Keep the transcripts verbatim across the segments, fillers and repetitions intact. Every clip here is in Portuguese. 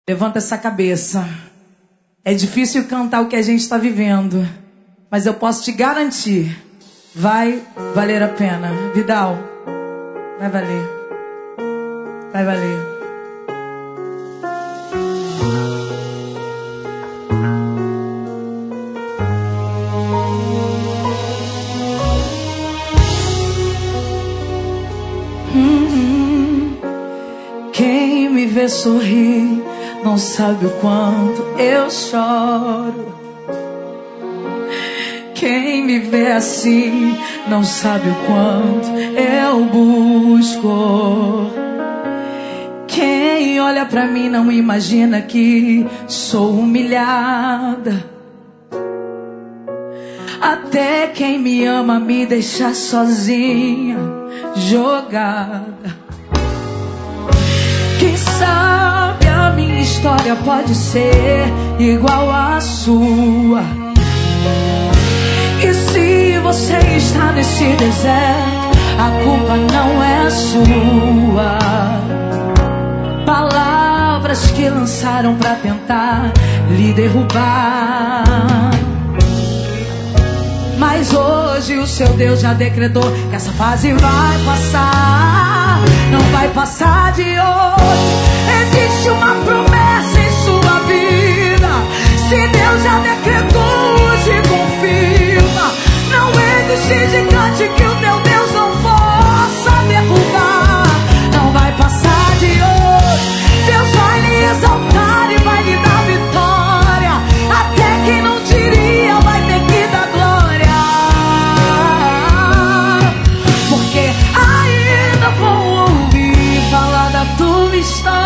Levanta essa cabeça. É difícil cantar o que a gente está vivendo, mas eu posso te garantir, vai valer a pena. Vidal, vai valer. Vai valer. Hum, quem me vê sorrir não sabe o quanto eu choro. Quem me vê assim não sabe o quanto eu busco. Quem olha pra mim não imagina que sou humilhada. Até quem me ama me deixa sozinha, jogada. Quem sabe a minha história pode ser igual à sua. E se você está nesse deserto, a culpa não é sua. Palavras que lançaram pra tentar lhe derrubar, mas hoje o seu Deus já decretou que essa fase vai passar. Não vai passar de hoje. Existe uma promessa em sua vida. Se Deus já decretou, hoje confirma. Não existe gigante que o teu Deus não possa derrubar. Não vai passar de hoje. Deus vai lhe exaltar e vai lhe dar vitória. Até quem não diria vai ter que dar glória. Porque ainda vou ouvir falar da tua história.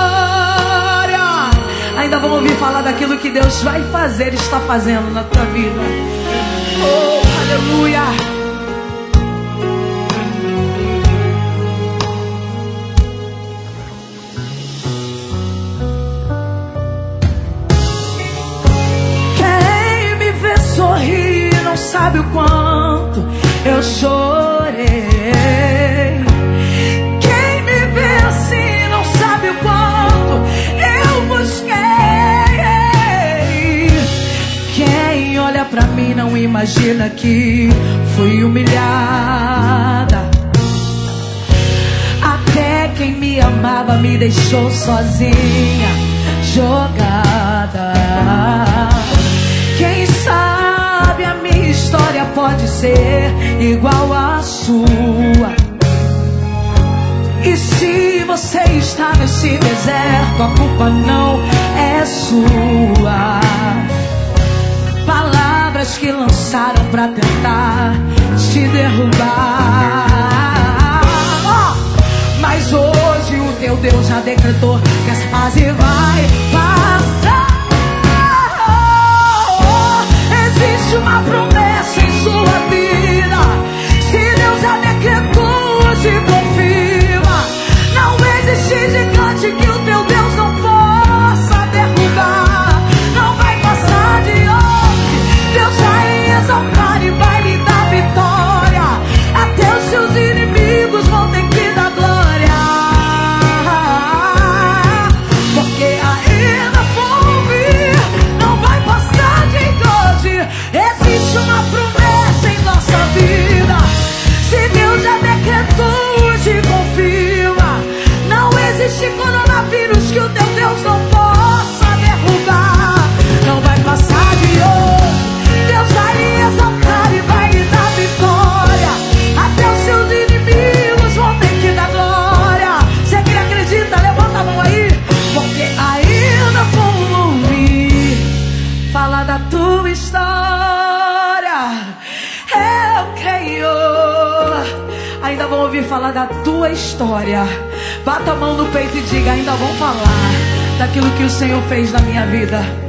Ainda vão ouvir falar daquilo que Deus vai fazer e está fazendo na tua vida. Oh, aleluia. Quem me vê sorrir não sabe o quanto eu chorei. Quem me vê assim não sabe o quanto eu busquei. Quem olha pra mim não imagina que fui humilhada. Até quem me amava me deixou sozinha, jogada. Quem sabe a minha história pode ser igual à sua. E se você está nesse deserto, a culpa não é sua. Palavras que lançaram pra tentar te derrubar, oh, mas hoje o teu Deus já decretou que essa fase vai passar. Existe uma promessa em sua vida. Se Deus já decretou, hoje confirma. Não existe gigante que o teu Deus não possa derrubar. Não vai passar de hoje. Deus vai lhe exaltar e vai lhe dar vitória. Até os seus inimigos vão ter que dar glória. Porque ainda vou ouvir, não vai passar de hoje. Existe uma promessa em nossa vida. Se Deus já decretou, hoje confirma. Não existe coronavírus que o teu Deus não possa derrubar. Não vai passar de hoje. Deus vai lhe exaltar e vai lhe dar vitória. Até os seus inimigos vão ter que dar glória. Você que acredita, levanta a mão aí. Porque ainda vou ouvir falar da tua história. Eu creio. Ainda vão ouvir falar da tua história. Bata a mão no peito e diga: ainda vão falar daquilo que o Senhor fez na minha vida.